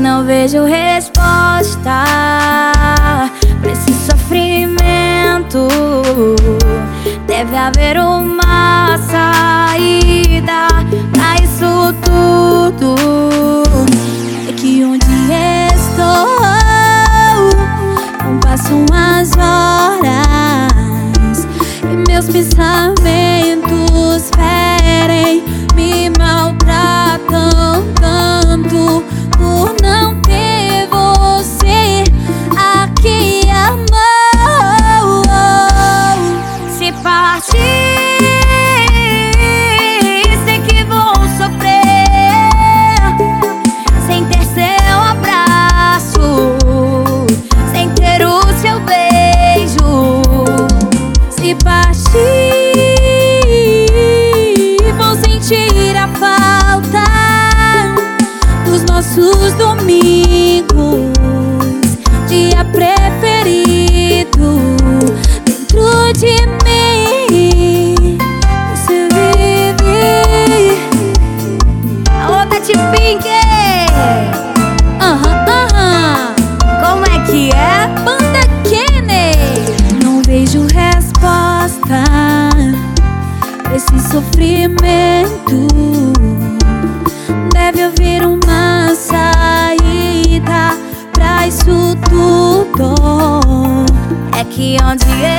não vejo resposta pra esse sofrimento. Deve haver uma saída pra isso tudo. É que onde estou não passam as horas e meus pensamentos ferem, me maltratam tanto por não ter você aqui, amor. Se partir, sei que vou sofrer sem ter seu abraço, sem ter o seu beijo. Se partir, vou sentir a falta dos nossos domingos, dia preferido dentro de mim. Você vive. Alô, Tati Pink. Como é que é? Banda Kenny. Não vejo resposta pra esse sofrimento. Deve haver uma saída pra isso tudo. É que onde